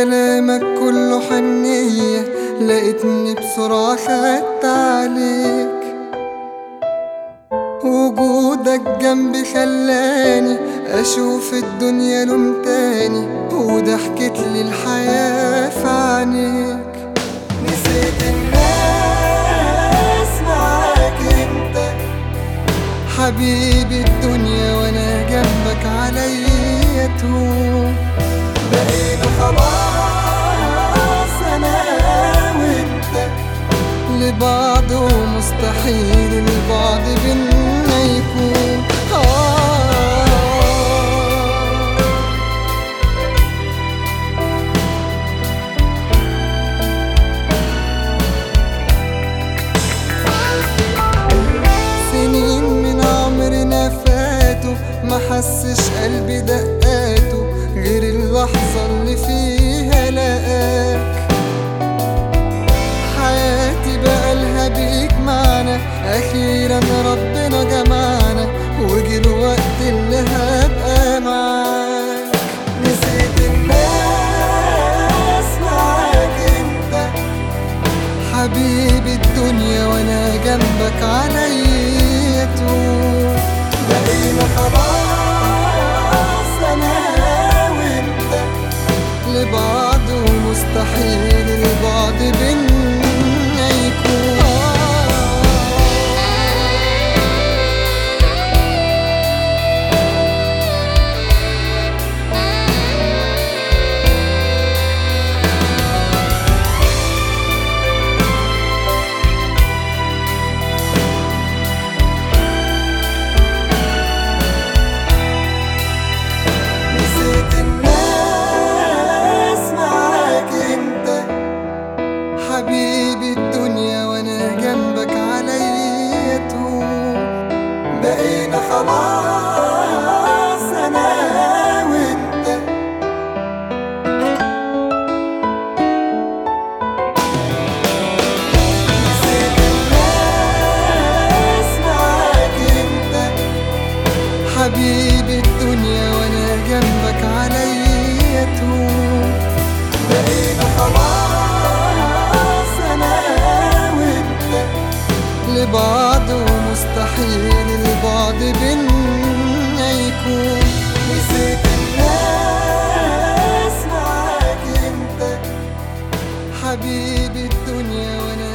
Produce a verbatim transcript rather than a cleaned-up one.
كلامك كله حنية، لقيتني بسرعة خدت عليك. وجودك جنبي خلاني أشوف الدنيا لون تاني، وضحكت لي الحياة في عينيك. نسيت الناس معاك انت حبيبي الدنيا، وانا جنبك عليا تهون. بقينا خلاص انا وانت لبعض، ومستحيل البعد بينا يكون. سنين من عمرنا فاتوا، ما حسش قلبي دقاته غير اللحظة اللي فيها لقاك. حياتي بقالها بيك معنا، أخيرا ربنا جمعنا، وجي الوقت اللي هبقى معاك. نسيت الناس معاك انت حبيبي الدنيا، وانا جنبك عليا تهون. بقينا خلاص انا وانت لبعض، ومستحيل البعد بينا يكون. حبيبي الدنيا، وانا جنبك عليا تهون. بقينا خلاص انا وانت نسيت الناس معاك انت حبيبي الدنيا، وانا جنبك عليا تهون. بقينا خلاص لبعض، ومستحيل البعد بينا يكون. نسيت الناس معاك انت حبيبي الدنيا، وانا